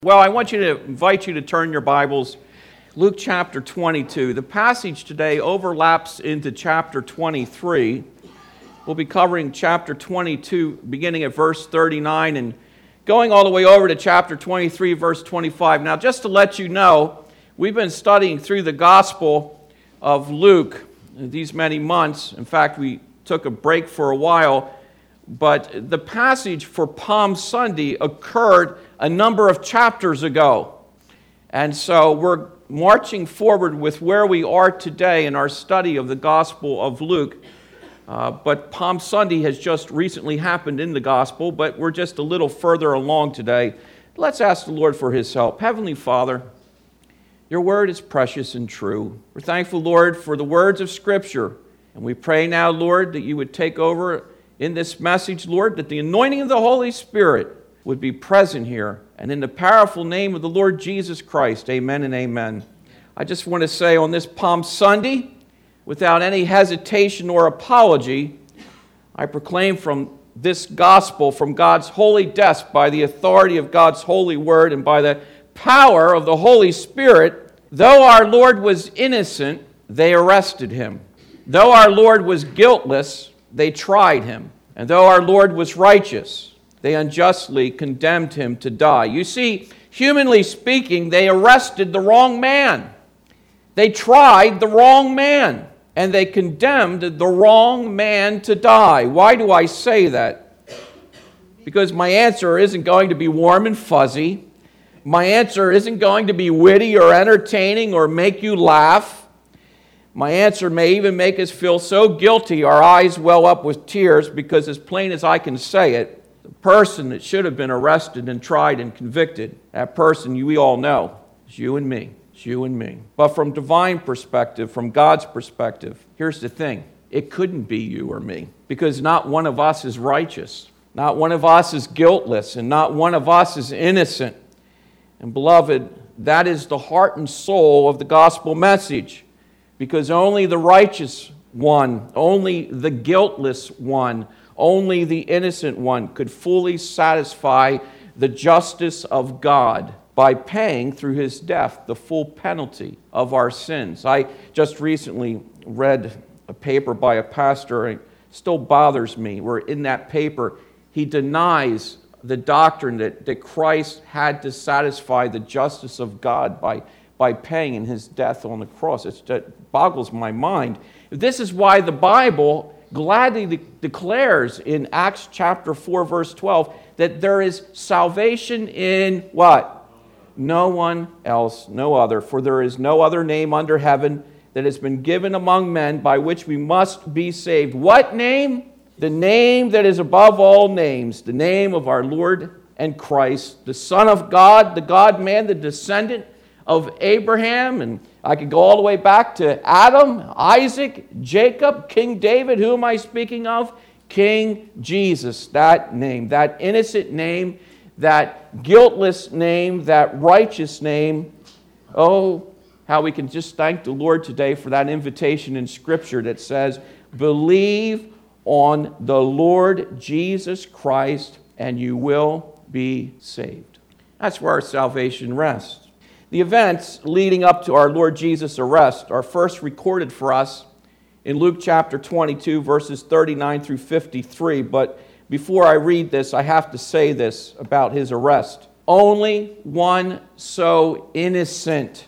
Well, I want to invite you to turn your Bibles, Luke chapter 22. The passage today overlaps into chapter 23. We'll be covering chapter 22, beginning at verse 39 and going all the way over to chapter 23, verse 25. Now, just to let you know, we've been studying through the Gospel of Luke these many months. In fact, we took a break for a while, but the passage for Palm Sunday occurred a number of chapters ago. And so we're marching forward with where we are today in our study of the Gospel of Luke. But Palm Sunday has just recently happened in the Gospel, but we're just a little further along today. Let's ask the Lord for His help. Heavenly Father, Your Word is precious and true. We're thankful, Lord, for the words of Scripture. And we pray now, Lord, that You would take over in this message, Lord, that the anointing of the Holy Spirit would be present here. And in the powerful name of the Lord Jesus Christ, amen and amen. I just want to say on this Palm Sunday, without any hesitation or apology, I proclaim from this gospel, from God's holy desk, by the authority of God's holy word and by the power of the Holy Spirit, though our Lord was innocent, they arrested Him. Though our Lord was guiltless, they tried Him. And though our Lord was righteous, they unjustly condemned Him to die. You see, humanly speaking, they arrested the wrong man. They tried the wrong man. And they condemned the wrong man to die. Why do I say that? Because my answer isn't going to be warm and fuzzy. My answer isn't going to be witty or entertaining or make you laugh. My answer may even make us feel so guilty our eyes well up with tears, because as plain as I can say it, the person that should have been arrested and tried and convicted, that person we all know, is you and me. It's you and me. But from divine perspective, from God's perspective, here's the thing. It couldn't be you or me, because not one of us is righteous. Not one of us is guiltless, and not one of us is innocent. And beloved, that is the heart and soul of the gospel message, because only the righteous one, only the guiltless one, only the innocent one could fully satisfy the justice of God by paying through His death the full penalty of our sins. I just recently read a paper by a pastor, and it still bothers me, where in that paper he denies the doctrine that Christ had to satisfy the justice of God by paying in His death on the cross. It boggles my mind. This is why the Bible gladly declares in Acts chapter 4, verse 12, that there is salvation in what? No one else, no other. For there is no other name under heaven that has been given among men by which we must be saved. What name? The name that is above all names, the name of our Lord and Christ, the Son of God, the God-man, the descendant of Abraham. And I could go all the way back to Adam, Isaac, Jacob, King David. Who am I speaking of? King Jesus, that name, that innocent name, that guiltless name, that righteous name. Oh, how we can just thank the Lord today for that invitation in Scripture that says, believe on the Lord Jesus Christ and you will be saved. That's where our salvation rests. The events leading up to our Lord Jesus' arrest are first recorded for us in Luke chapter 22, verses 39 through 53. But before I read this, I have to say this about His arrest. Only one so innocent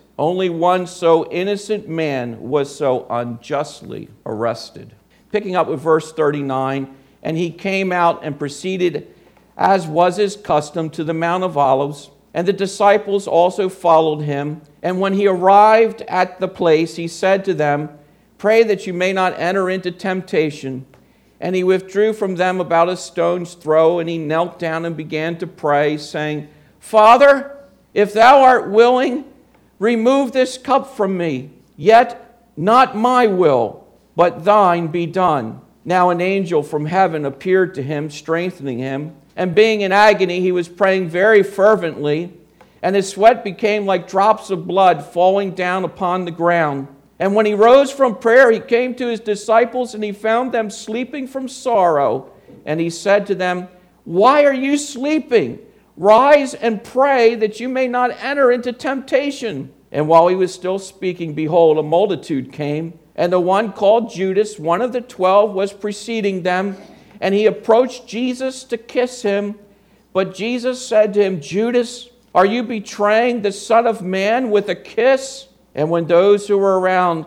man was so unjustly arrested. Picking up with verse 39, and He came out and proceeded, as was His custom, to the Mount of Olives. And the disciples also followed Him. And when He arrived at the place, He said to them, pray that you may not enter into temptation. And He withdrew from them about a stone's throw, and He knelt down and began to pray, saying, Father, if Thou art willing, remove this cup from me. Yet not my will, but Thine be done. Now an angel from heaven appeared to him, strengthening him. And being in agony, he was praying very fervently, and his sweat became like drops of blood falling down upon the ground. And when he rose from prayer, he came to his disciples, and he found them sleeping from sorrow. And he said to them, Why are you sleeping? rise and pray that you may not enter into temptation." And while he was still speaking, behold, a multitude came, and the one called Judas, one of the 12, was preceding them, and he approached Jesus to kiss him. But Jesus said to him, "Judas, are you betraying the Son of Man with a kiss?" And when those who were around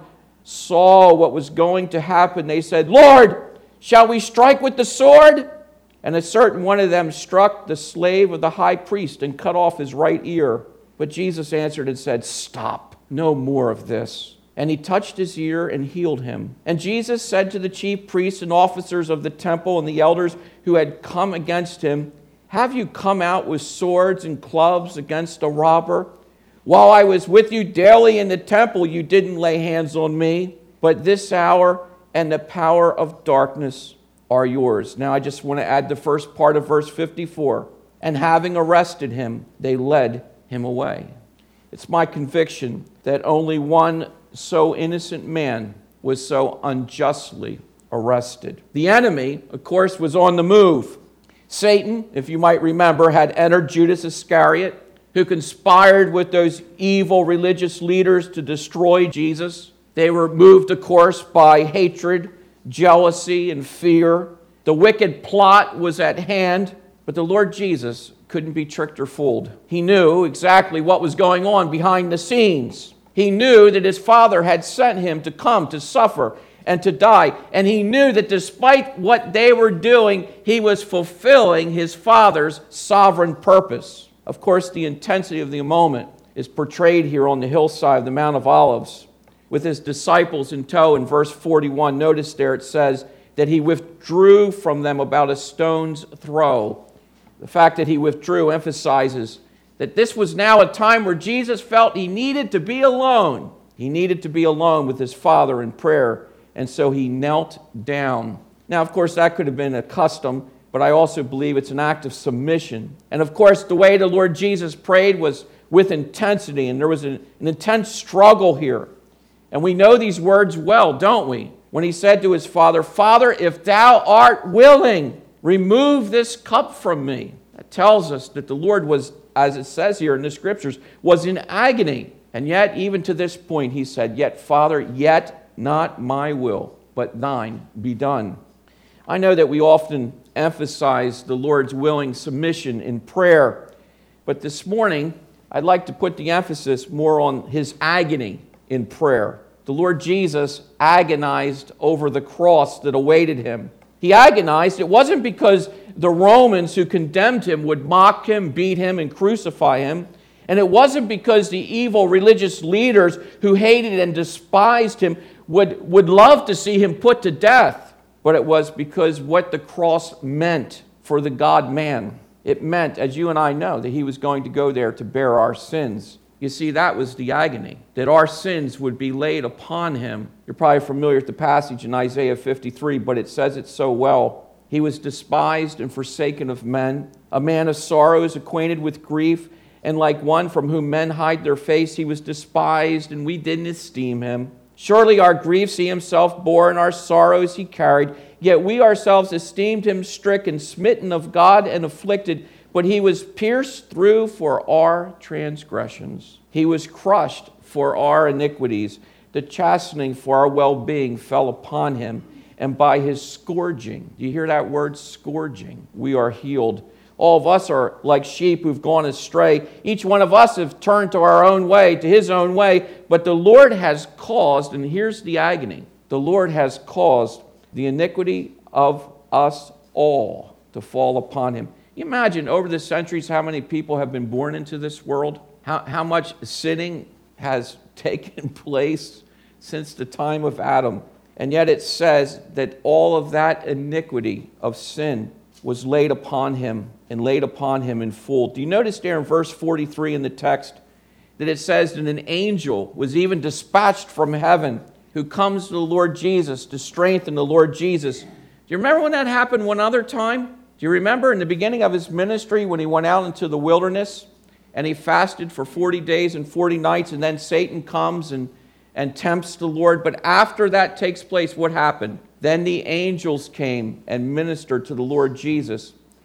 saw what was going to happen, they said, "Lord, shall we strike with the sword?" And a certain one of them struck the slave of the high priest and cut off his right ear. But Jesus answered and said, "Stop, no more of this." And he touched his ear and healed him. And Jesus said to the chief priests and officers of the temple and the elders who had come against him, "Have you come out with swords and clubs against a robber? While I was with you daily in the temple, you didn't lay hands on me. But this hour and the power of darkness are yours." Now I just want to add the first part of verse 54. And having arrested him, they led him away. It's my conviction that only one so innocent man was so unjustly arrested. The enemy, of course, was on the move. Satan, if you might remember, had entered Judas Iscariot, who conspired with those evil religious leaders to destroy Jesus. They were moved, of course, by hatred, jealousy, and fear. The wicked plot was at hand, but the Lord Jesus couldn't be tricked or fooled. He knew exactly what was going on behind the scenes. He knew that his Father had sent him to come to suffer and to die. And he knew that despite what they were doing, he was fulfilling his Father's sovereign purpose. Of course, the intensity of the moment is portrayed here on the hillside of the Mount of Olives with his disciples in tow. In verse 41, notice there it says that he withdrew from them about a stone's throw. The fact that he withdrew emphasizes that this was now a time where Jesus felt he needed to be alone. He needed to be alone with his Father in prayer, and so he knelt down. Now, of course, that could have been a custom, but I also believe it's an act of submission. And of course, the way the Lord Jesus prayed was with intensity, and there was an intense struggle here. And we know these words well, don't we? When he said to his Father, "Father, if thou art willing, remove this cup from me." That tells us that the Lord was, as it says here in the Scriptures, was in agony. And yet, even to this point, he said, "Yet, Father, yet not my will, but thine be done." I know that we often emphasize the Lord's willing submission in prayer, but this morning, I'd like to put the emphasis more on his agony in prayer. The Lord Jesus agonized over the cross that awaited him. He agonized. It wasn't because the Romans who condemned him would mock him, beat him, and crucify him. And it wasn't because the evil religious leaders who hated and despised him would love to see him put to death. But it was because what the cross meant for the God-man. It meant, as you and I know, that he was going to go there to bear our sins. You see, that was the agony, that our sins would be laid upon him. You're probably familiar with the passage in Isaiah 53, but it says it so well. He was despised and forsaken of men, a man of sorrows, acquainted with grief, and like one from whom men hide their face, he was despised, and we didn't esteem him. Surely our griefs he himself bore, and our sorrows he carried. Yet we ourselves esteemed him stricken, smitten of God, and afflicted. But he was pierced through for our transgressions. He was crushed for our iniquities. The chastening for our well-being fell upon him. And by his scourging, do you hear that word, scourging? We are healed. All of us are like sheep who've gone astray. Each one of us have turned to our own way, to his own way. But the Lord has caused, and here's the agony, the Lord has caused the iniquity of us all to fall upon him. You imagine over the centuries how many people have been born into this world? How much sinning has taken place since the time of Adam. And yet it says that all of that iniquity of sin was laid upon him and laid upon him in full. Do you notice there in verse 43 in the text that it says that an angel was even dispatched from heaven who comes to the Lord Jesus to strengthen the Lord Jesus? Do you remember when that happened one other time? Do you remember in the beginning of his ministry when he went out into the wilderness and he fasted for 40 days and 40 nights, and then Satan comes and tempts the Lord? But after that takes place, what happened? Then the angels came and ministered to the Lord Jesus.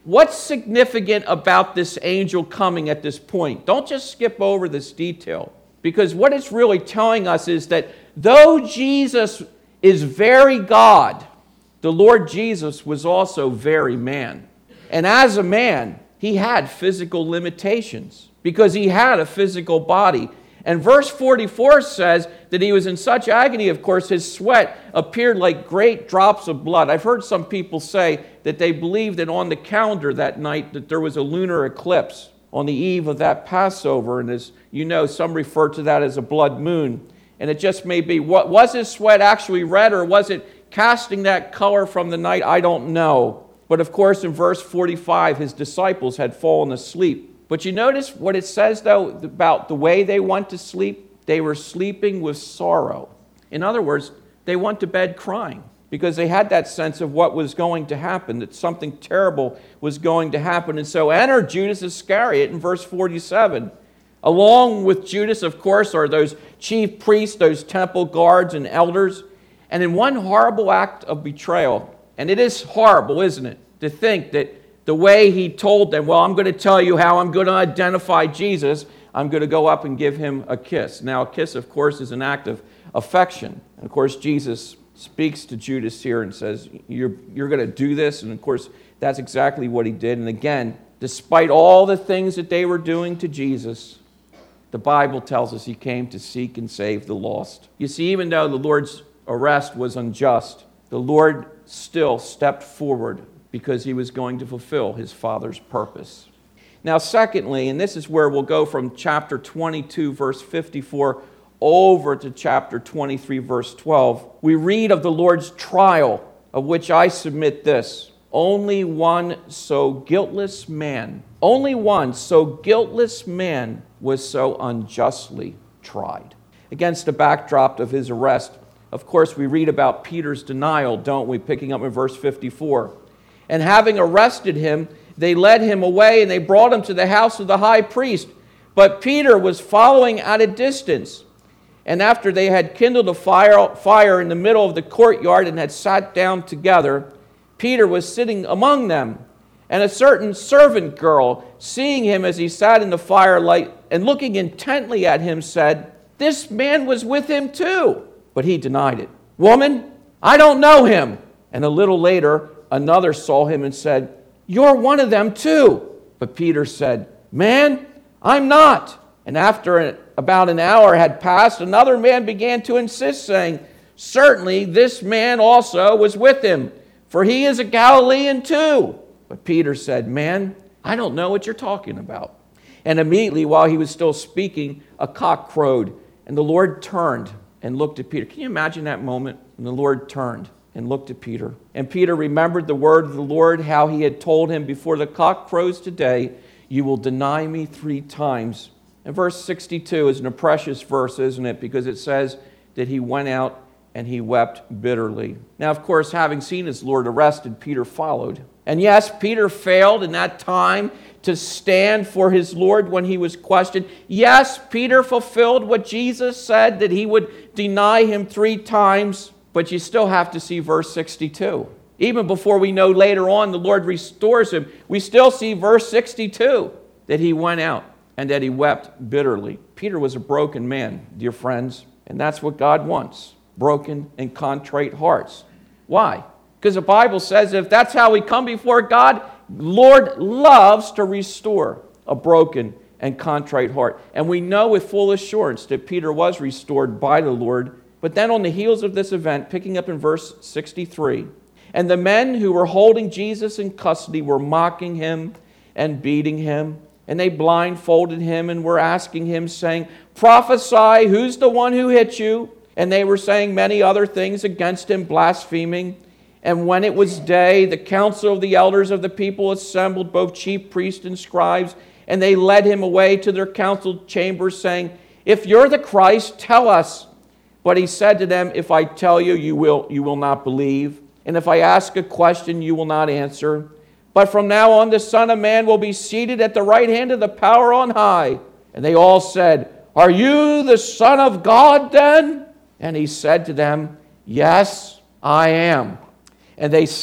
What's significant about this angel coming at this point? Don't just skip over this detail, because what it's really telling us is that though Jesus is very God, the Lord Jesus was also very man. And as a man, he had physical limitations because he had a physical body. And verse 44 says that he was in such agony, of course, his sweat appeared like great drops of blood. I've heard some people say that they believe that on the calendar that night that there was a lunar eclipse on the eve of that Passover. And as you know, some refer to that as a blood moon. And it just may be, what was his sweat actually red, or was it casting that color from the night? I don't know. But of course, in verse 45, his disciples had fallen asleep. But you notice what it says, though, about the way they went to sleep? They were sleeping with sorrow. In other words, they went to bed crying because they had that sense of what was going to happen, that something terrible was going to happen. And so enter Judas Iscariot in verse 47. Along with Judas, of course, are those chief priests, those temple guards and elders. And in one horrible act of betrayal, and it is horrible, isn't it, to think that the way he told them, well, I'm going to tell you how I'm going to identify Jesus. I'm going to go up and give him a kiss. Now, a kiss, of course, is an act of affection. And, of course, Jesus speaks to Judas here and says, you're going to do this. And, of course, that's exactly what he did. And, again, despite all the things that they were doing to Jesus, the Bible tells us he came to seek and save the lost. You see, even though the Lord's arrest was unjust, the Lord still stepped forward because he was going to fulfill his Father's purpose. Now, secondly, and this is where we'll go from chapter 22, verse 54, over to chapter 23, verse 12, we read of the Lord's trial, of which I submit this: only one so guiltless man was so unjustly tried. Against the backdrop of his arrest, of course, we read about Peter's denial, don't we? Picking up in verse 54. And having arrested him, they led him away and they brought him to the house of the high priest. But Peter was following at a distance. And after they had kindled a fire in the middle of the courtyard and had sat down together, Peter was sitting among them. And a certain servant girl, seeing him as he sat in the firelight and looking intently at him, said, "This man was with him too." But he denied it. "Woman, I don't know him." And a little later, another saw him and said, "You're one of them too." But Peter said, "Man, I'm not." And after about an hour had passed, another man began to insist, saying, "Certainly this man also was with him, for he is a Galilean too." But Peter said, "Man, I don't know what you're talking about." And immediately while he was still speaking, a cock crowed, and the Lord turned and looked at Peter. Can you imagine that moment? And the Lord turned and looked at Peter. And Peter remembered the word of the Lord, how he had told him, "Before the cock crows today, you will deny me 3 times." And verse 62 is a precious verse, isn't it? Because it says that he went out and he wept bitterly. Now, of course, having seen his Lord arrested, Peter followed. And yes, Peter failed in that time to stand for his Lord when he was questioned. Yes, Peter fulfilled what Jesus said, that he would deny him 3 times. But you still have to see verse 62. Even before we know later on the Lord restores him, we still see verse 62, that he went out and that he wept bitterly. Peter was a broken man, dear friends, and that's what God wants, broken and contrite hearts. Why? Because the Bible says if that's how we come before God, Lord loves to restore a broken and contrite heart. And we know with full assurance that Peter was restored by the Lord. But then on the heels of this event, picking up in verse 63, and the men who were holding Jesus in custody were mocking him and beating him, and they blindfolded him and were asking him, saying, "Prophesy, who's the one who hit you?" And they were saying many other things against him, blaspheming. And when it was day, the council of the elders of the people assembled, both chief priests and scribes, and they led him away to their council chambers, saying, "If you're the Christ, tell us." But he said to them, "If I tell you, you will not believe. And if I ask a question, you will not answer. But from now on, the Son of Man will be seated at the right hand of the power on high." And they all said, "Are you the Son of God then?" And he said to them, "Yes, I am." And they said,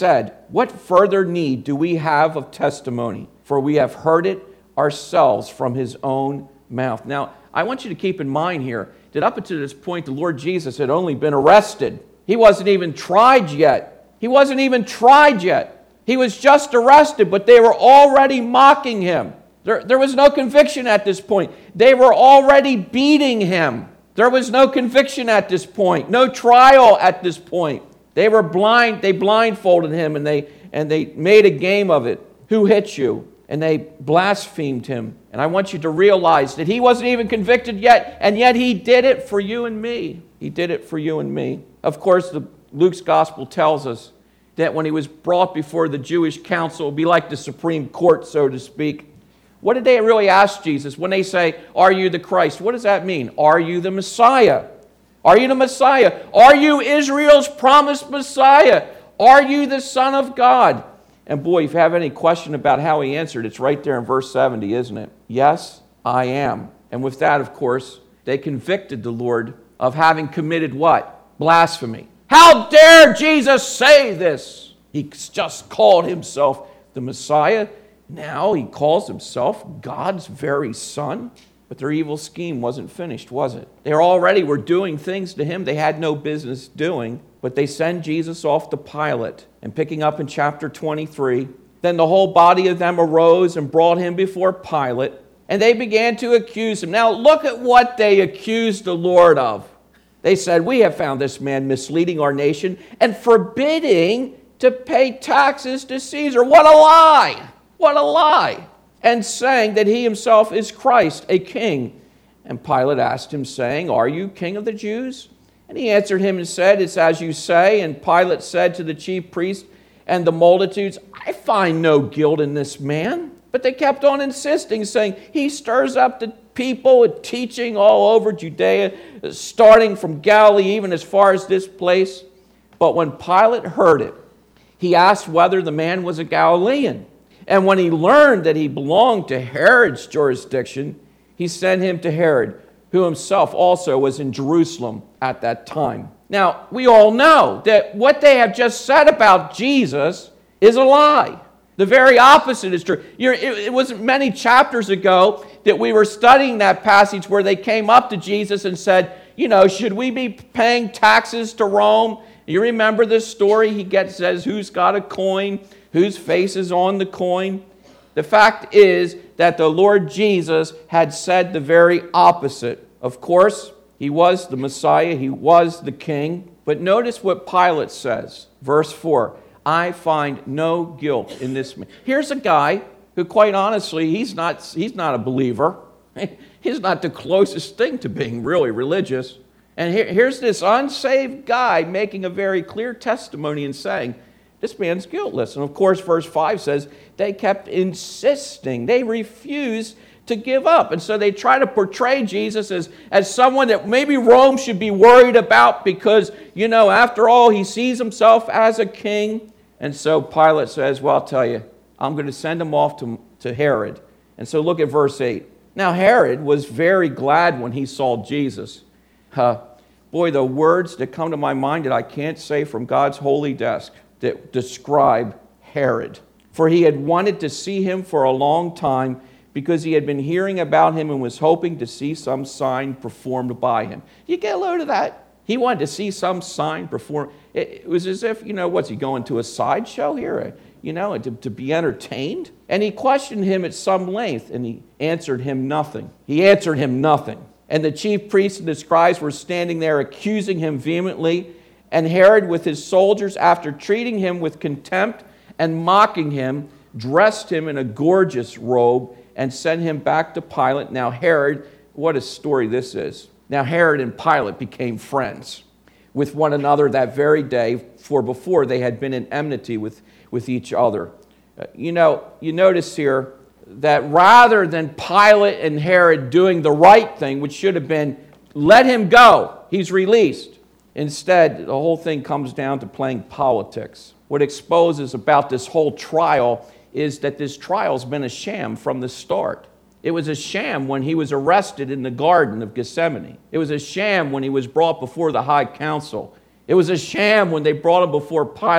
what further need do we have of testimony? For we have heard it ourselves from his own mouth. Now, I want you to keep in mind here that up until this point, the Lord Jesus had only been arrested. He wasn't even tried yet. He wasn't even tried yet. He was just arrested, but they were already mocking him. There was no conviction at this point. They were already beating him. There was no conviction at this point, no trial at this point. They were blind. They blindfolded him, and they made a game of it. Who hit you? And they blasphemed him. And I want you to realize that he wasn't even convicted yet, and yet he did it for you and me. He did it for you and me. Of course, Luke's gospel tells us that when he was brought before the Jewish council, it would be like the Supreme Court, so to speak. What did they really ask Jesus when they say, "Are you the Christ?" What does that mean? Are you the Messiah? Are you the Messiah? Are you Israel's promised Messiah? Are you the Son of God? And boy, if you have any question about how he answered, it's right there in verse 70, isn't it? Yes, I am. And with that, of course, they convicted the Lord of having committed what? Blasphemy. How dare Jesus say this? He just called himself the Messiah. Now he calls himself God's very Son. But their evil scheme wasn't finished, was it? They already were doing things to him they had no business doing. But they send Jesus off to Pilate. And picking up in chapter 23, then the whole body of them arose and brought him before Pilate. And they began to accuse him. Now look at what they accused the Lord of. They said, "We have found this man misleading our nation and forbidding to pay taxes to Caesar." What a lie! What a lie! And saying that he himself is Christ, a king. And Pilate asked him, saying, "Are you king of the Jews?" And he answered him and said, "It's as you say." And Pilate said to the chief priests and the multitudes, "I find no guilt in this man." But they kept on insisting, saying, "He stirs up the people, teaching all over Judea, starting from Galilee, even as far as this place." But when Pilate heard it, he asked whether the man was a Galilean. And when he learned that he belonged to Herod's jurisdiction, he sent him to Herod, who himself also was in Jerusalem at that time. Now, we all know that what they have just said about Jesus is a lie. The very opposite is true. It wasn't many chapters ago that we were studying that passage where they came up to Jesus and said, should we be paying taxes to Rome? You remember this story? He says, who's got a coin? Whose face is on the coin? The fact is that the Lord Jesus had said the very opposite. Of course, he was the Messiah. He was the king. But notice what Pilate says. Verse 4, "I find no guilt in this man." Here's a guy who, quite honestly, he's not a believer. He's not the closest thing to being really religious. And here's this unsaved guy making a very clear testimony and saying, this man's guiltless. And of course, verse 5 says, they kept insisting. They refused to give up. And so they try to portray Jesus as someone that maybe Rome should be worried about because, after all, he sees himself as a king. And so Pilate says, well, I'll tell you, I'm going to send him off to Herod. And so look at verse 8. Now Herod was very glad when he saw Jesus. Boy, the words that come to my mind that I can't say from God's holy desk that describe Herod. For he had wanted to see him for a long time because he had been hearing about him and was hoping to see some sign performed by him. You get a load of that? He wanted to see some sign performed. It was as if, what's he going to a sideshow here? To be entertained? And he questioned him at some length, and he answered him nothing. He answered him nothing. And the chief priests and the scribes were standing there accusing him vehemently. And Herod, with his soldiers, after treating him with contempt and mocking him, dressed him in a gorgeous robe and sent him back to Pilate. Now Herod, what a story this is. Now Herod and Pilate became friends with one another that very day, for before they had been in enmity with each other. You notice here that rather than Pilate and Herod doing the right thing, which should have been, let him go, he's released. Instead, the whole thing comes down to playing politics. What exposes about this whole trial is that this trial's been a sham from the start. It was a sham when he was arrested in the Garden of Gethsemane. It was a sham when he was brought before the high council. It was a sham when they brought him before Pilate,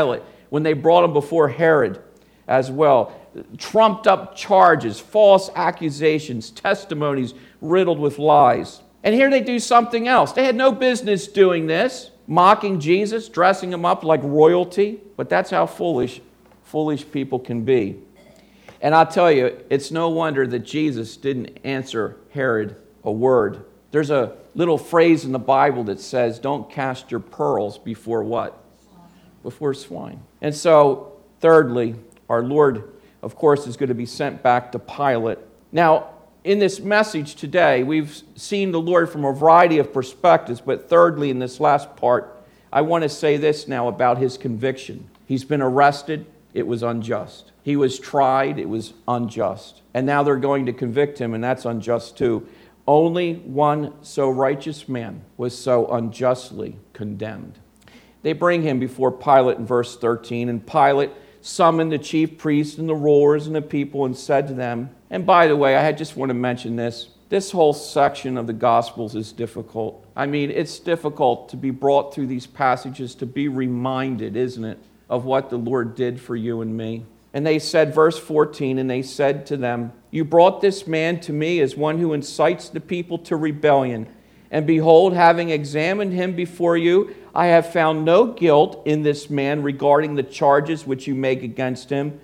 when they brought him before Herod as well. Trumped up charges, false accusations, testimonies riddled with lies. And here they do something else. They had no business doing this, mocking Jesus, dressing him up like royalty. But that's how foolish people can be. And I'll tell you, it's no wonder that Jesus didn't answer Herod a word. There's a little phrase in the Bible that says, don't cast your pearls before what? Before swine. And so, thirdly, our Lord, of course, is going to be sent back to Pilate. Now, in this message today, we've seen the Lord from a variety of perspectives, but thirdly, in this last part, I want to say this now about his conviction. He's been arrested. It was unjust. He was tried. It was unjust. And now they're going to convict him, and that's unjust too. Only one so righteous man was so unjustly condemned. They bring him before Pilate in verse 13, and Pilate summoned the chief priests and the rulers and the people and said to them, and by the way, I just want to mention this. This whole section of the Gospels is difficult. I mean, it's difficult to be brought through these passages to be reminded, isn't it, of what the Lord did for you and me. And they said, verse 14, and they said to them, you brought this man to me as one who incites the people to rebellion. And behold, having examined him before you, I have found no guilt in this man regarding the charges which you make against him.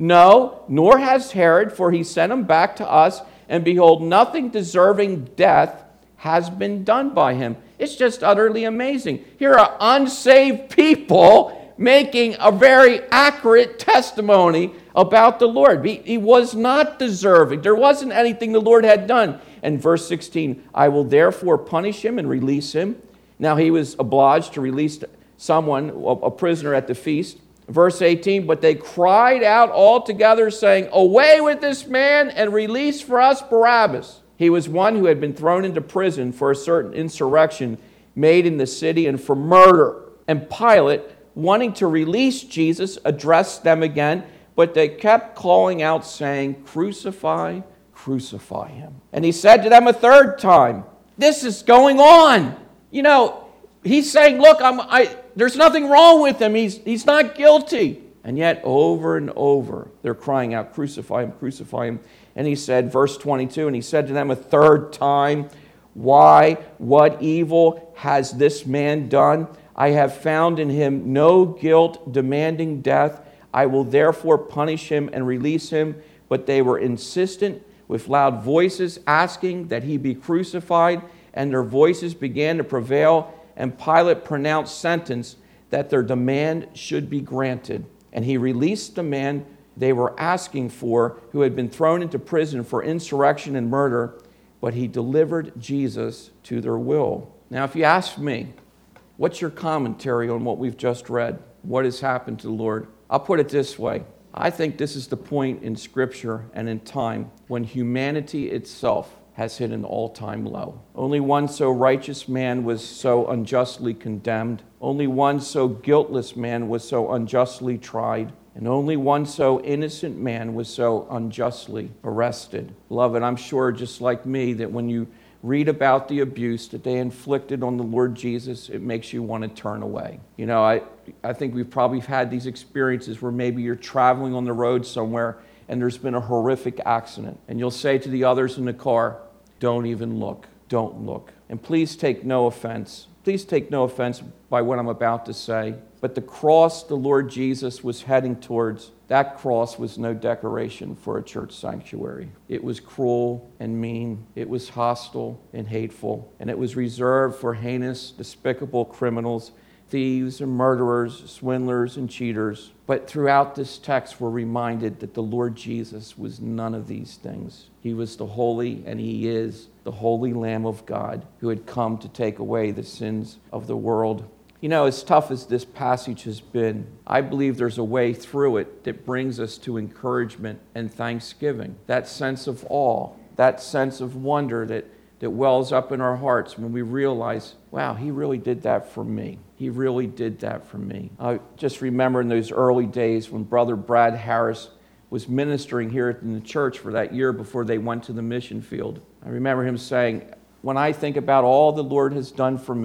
No, nor has Herod, for he sent him back to us, and behold, nothing deserving death has been done by him. It's just utterly amazing. Here are unsaved people making a very accurate testimony about the Lord. He was not deserving. There wasn't anything the Lord had done. And verse 16, I will therefore punish him and release him. Now he was obliged to release someone, a prisoner at the feast. Verse 18, but they cried out all together, saying, away with this man and release for us Barabbas. He was one who had been thrown into prison for a certain insurrection made in the city and for murder. And Pilate, wanting to release Jesus, addressed them again, but they kept calling out, saying, crucify, crucify him. And he said to them a third time, this is going on. You know, he's saying, look, there's nothing wrong with him. He's not guilty. And yet over and over, they're crying out, crucify him, crucify him. And he said, verse 22, and he said to them a third time, why, what evil has this man done? I have found in him no guilt demanding death. I will therefore punish him and release him. But they were insistent with loud voices, asking that he be crucified. And their voices began to prevail. And Pilate pronounced sentence that their demand should be granted. And he released the man they were asking for, who had been thrown into prison for insurrection and murder. But he delivered Jesus to their will. Now, if you ask me, what's your commentary on what we've just read? What has happened to the Lord? I'll put it this way. I think this is the point in Scripture and in time when humanity itself has hit an all-time low. Only one so righteous man was so unjustly condemned. Only one so guiltless man was so unjustly tried. And only one so innocent man was so unjustly arrested. Beloved, I'm sure just like me that when you read about the abuse that they inflicted on the Lord Jesus, it makes you want to turn away. You know, I think we've probably had these experiences where maybe you're traveling on the road somewhere and there's been a horrific accident. And you'll say to the others in the car, don't even look. Don't look. And please take no offense. Please take no offense by what I'm about to say. But the cross the Lord Jesus was heading towards, that cross was no decoration for a church sanctuary. It was cruel and mean. It was hostile and hateful. And it was reserved for heinous, despicable criminals, thieves and murderers, swindlers and cheaters. But throughout this text, we're reminded that the Lord Jesus was none of these things. He was the holy, and he is the holy Lamb of God who had come to take away the sins of the world. You know, as tough as this passage has been, I believe there's a way through it that brings us to encouragement and thanksgiving. That sense of awe, that sense of wonder that wells up in our hearts when we realize, wow, he really did that for me. He really did that for me. I just remember in those early days when Brother Brad Harris was ministering here in the church for that year before they went to the mission field. I remember him saying, when I think about all the Lord has done for me,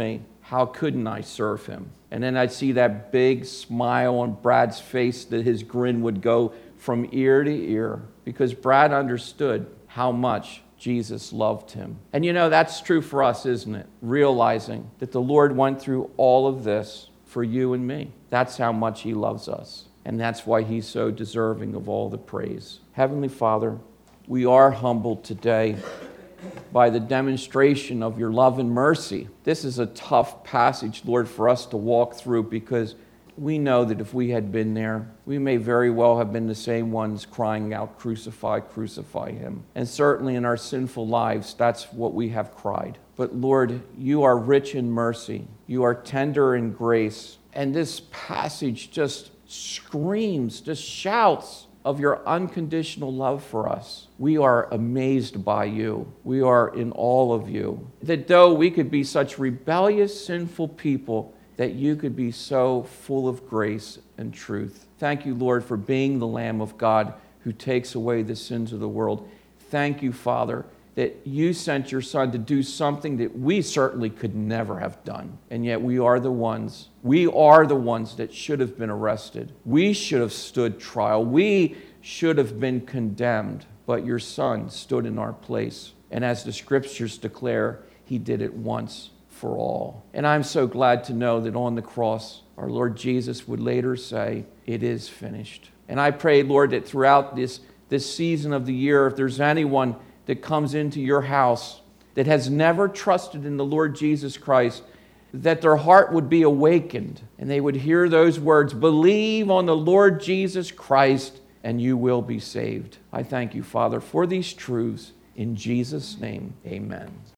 how couldn't I serve him? And then I'd see that big smile on Brad's face, that his grin would go from ear to ear, because Brad understood how much Jesus loved him. And that's true for us, isn't it? Realizing that the Lord went through all of this for you and me. That's how much he loves us. And that's why he's so deserving of all the praise. Heavenly Father, we are humbled today by the demonstration of your love and mercy. This is a tough passage, Lord, for us to walk through, because we know that if we had been there, we may very well have been the same ones crying out, "Crucify, crucify him." And certainly in our sinful lives, that's what we have cried. But Lord, you are rich in mercy. You are tender in grace. And this passage just screams, just shouts of your unconditional love for us. We are amazed by you. We are in awe of you. That though we could be such rebellious, sinful people, that you could be so full of grace and truth. Thank you, Lord, for being the Lamb of God who takes away the sins of the world. Thank you, Father, that you sent your Son to do something that we certainly could never have done. And yet we are the ones that should have been arrested. We should have stood trial. We should have been condemned. But your Son stood in our place. And as the scriptures declare, he did it once for all. And I'm so glad to know that on the cross, our Lord Jesus would later say, "It is finished." And I pray, Lord, that throughout this season of the year, if there's anyone that comes into your house that has never trusted in the Lord Jesus Christ, that their heart would be awakened and they would hear those words, "Believe on the Lord Jesus Christ and you will be saved." I thank you, Father, for these truths. In Jesus' name, amen.